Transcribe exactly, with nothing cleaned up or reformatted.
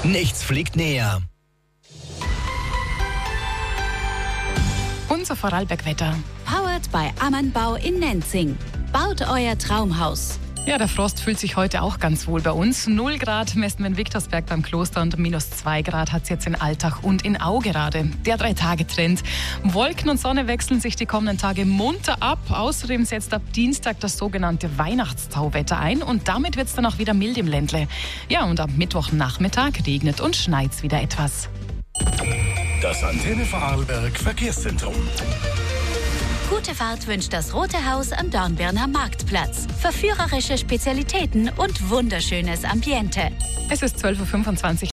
Nichts fliegt näher. Unser Vorarlbergwetter. Powered by Ammanbau in Nenzing. Baut euer Traumhaus. Ja, der Frost fühlt sich heute auch ganz wohl bei uns. null Grad messen wir in Viktorsberg beim Kloster und minus zwei Grad hat es jetzt in Altach und in Au gerade. Der Drei-Tage-Trend. Wolken und Sonne wechseln sich die kommenden Tage munter ab. Außerdem setzt ab Dienstag das sogenannte Weihnachtstauwetter ein und damit wird es dann auch wieder mild im Ländle. Ja, und am Mittwochnachmittag regnet und schneit es wieder etwas. Das Antenne Vorarlberg Verkehrszentrum. Gute Fahrt wünscht das Rote Haus am Dornbirner Marktplatz. Verführerische Spezialitäten und wunderschönes Ambiente. Es ist zwölf Uhr fünfundzwanzig.